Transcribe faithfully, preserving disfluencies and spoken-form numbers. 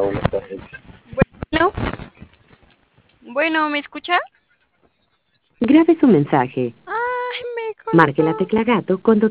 Bueno, bueno, ¿me escucha? Grabe su mensaje. Ay, me Marque la colgó. tecla gato cuando